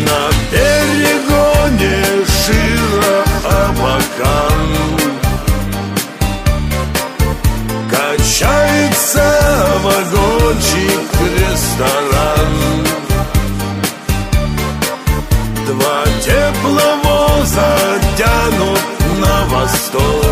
На перегоне Широ-Абакан качается вагончик-ресторан. Два тепловоза тянут на восток.